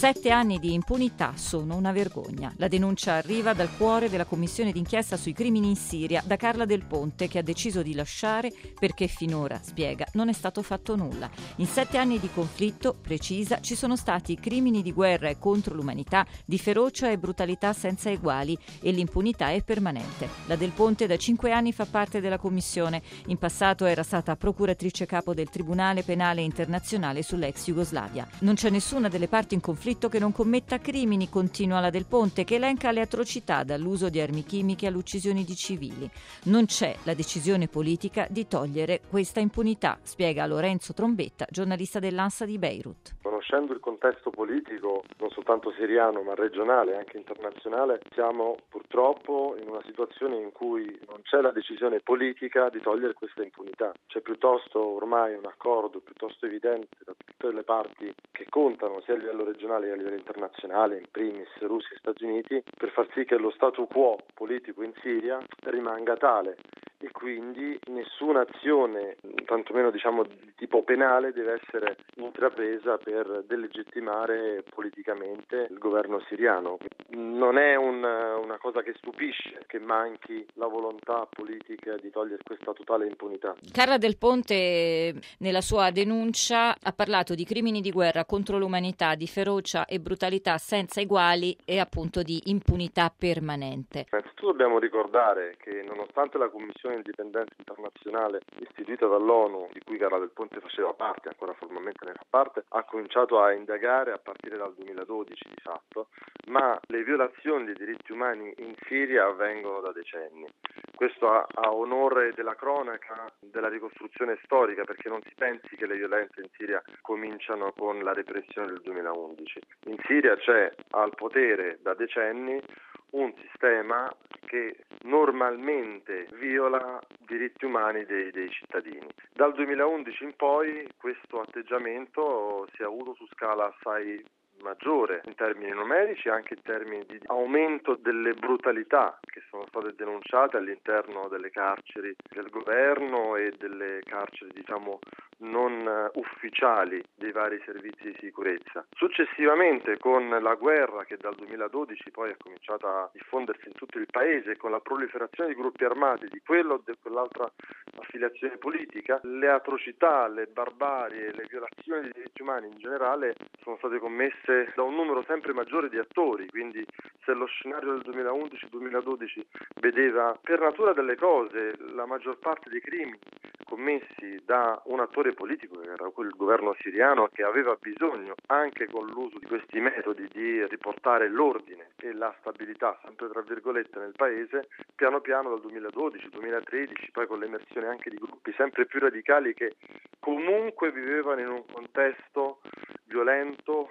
7 anni di impunità sono una vergogna. La denuncia arriva dal cuore della commissione d'inchiesta sui crimini in Siria, da Carla Del Ponte, che ha deciso di lasciare perché finora, spiega, non è stato fatto nulla. In 7 anni di conflitto, precisa, ci sono stati crimini di guerra e contro l'umanità, di ferocia e brutalità senza eguali, e l'impunità è permanente. La Del Ponte da 5 anni fa parte della commissione. In passato era stata procuratrice capo del Tribunale Penale Internazionale sull'ex Jugoslavia. Non c'è nessuna delle parti in conflitto che non commetta crimini, continua la Del Ponte, che elenca le atrocità dall'uso di armi chimiche all'uccisione di civili. Non c'è la decisione politica di togliere questa impunità, spiega Lorenzo Trombetta, giornalista dell'Ansa di Beirut. Conoscendo il contesto politico, non soltanto siriano ma regionale, anche internazionale, siamo purtroppo in una situazione in cui non c'è la decisione politica di togliere questa impunità. C'è piuttosto ormai un accordo piuttosto evidente da tutte le parti che contano sia a livello regionale che a livello internazionale, in primis Russia e Stati Uniti, per far sì che lo statu quo politico in Siria rimanga tale e quindi nessuna azione, tantomeno di tipo penale, deve essere intrapresa per delegittimare politicamente il governo siriano. Non è una cosa che stupisce che manchi la volontà politica di togliere questa totale impunità. Carla Del Ponte nella sua denuncia ha parlato di crimini di guerra contro l'umanità, di ferocia e brutalità senza eguali e appunto di impunità permanente. Innanzitutto dobbiamo ricordare che nonostante la Commissione Indipendente Internazionale istituita dall'ONU, di cui Carla Del Ponte faceva parte, ancora formalmente ne fa parte, ha cominciato a indagare a partire dal 2012 di fatto, ma le violazioni dei diritti umani in Siria avvengono da decenni. Questo a onore della cronaca, della ricostruzione storica, perché non si pensi che le violenze in Siria cominciano con la repressione del 2011. In Siria c'è al potere da decenni un sistema che normalmente viola diritti umani dei cittadini. Dal 2011 in poi questo atteggiamento si è avuto su scala assai maggiore in termini numerici e anche in termini di aumento delle brutalità che sono state denunciate all'interno delle carceri del governo e delle carceri non ufficiali dei vari servizi di sicurezza. Successivamente, con la guerra che dal 2012 poi è cominciata a diffondersi in tutto il paese e con la proliferazione di gruppi armati di quella o di quell'altra affiliazione politica, le atrocità, le barbarie, le violazioni dei diritti umani in generale sono state commesse da un numero sempre maggiore di attori. Quindi se lo scenario del 2011-2012 vedeva per natura delle cose la maggior parte dei crimini commessi da un attore politico, che era quel governo siriano, che aveva bisogno anche con l'uso di questi metodi di riportare l'ordine e la stabilità, sempre tra virgolette, nel paese, piano piano dal 2012-2013, poi con l'emersione anche di gruppi sempre più radicali che comunque vivevano in un contesto violento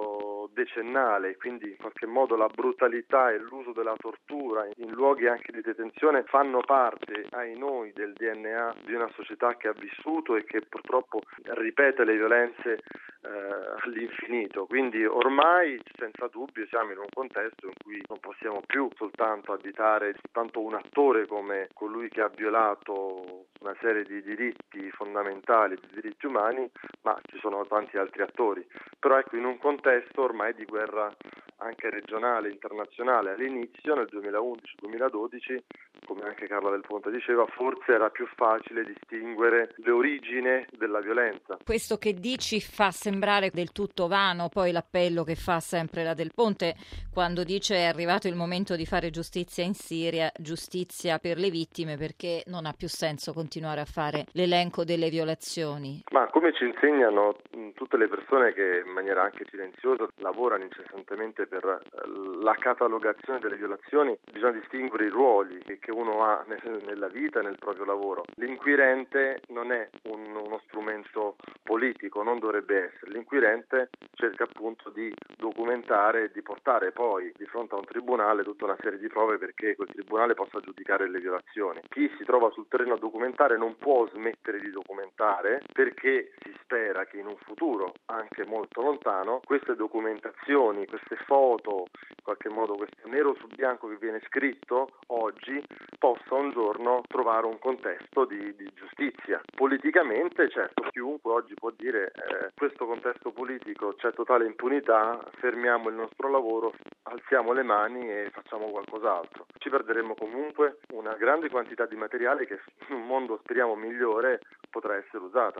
decennale, quindi in qualche modo la brutalità e l'uso della tortura in luoghi anche di detenzione fanno parte, ai noi, del DNA di una società che ha vissuto e che purtroppo ripete le violenze all'infinito. Quindi ormai senza dubbio siamo in un contesto in cui non possiamo più soltanto additare soltanto un attore come colui che ha violato una serie di diritti fondamentali, di diritti umani, ma ci sono tanti altri attori. Però ecco, in un contesto ormai di guerra anche regionale, internazionale, all'inizio nel 2011-2012, come anche Carla Del Ponte diceva, forse era più facile distinguere le origini della violenza. Questo che dici fa sembrare del tutto vano poi l'appello che fa sempre la Del Ponte quando dice è arrivato il momento di fare giustizia in Siria, giustizia per le vittime, perché non ha più senso continuare a fare l'elenco delle violazioni. Ma come ci insegnano tutte le persone che in maniera anche silenziosa lavorano incessantemente per la catalogazione delle violazioni, bisogna distinguere i ruoli che uno ha nella vita e nel proprio lavoro. L'inquirente non è uno strumento politico, non dovrebbe essere. L'inquirente cerca appunto di documentare e di portare poi di fronte a un tribunale tutta una serie di prove perché quel tribunale possa giudicare le violazioni. Chi si trova sul terreno a documentare non può smettere di documentare perché si spera che in un futuro anche molto lontano queste documentazioni, queste foto, in qualche modo questo nero su bianco che viene scritto oggi possa un giorno trovare un contesto di giustizia. Politicamente, certo, chiunque oggi può dire questo contesto politico c'è totale impunità, fermiamo il nostro lavoro, alziamo le mani e facciamo qualcos'altro. Ci perderemo comunque una grande quantità di materiale che in un mondo speriamo migliore potrà essere usata.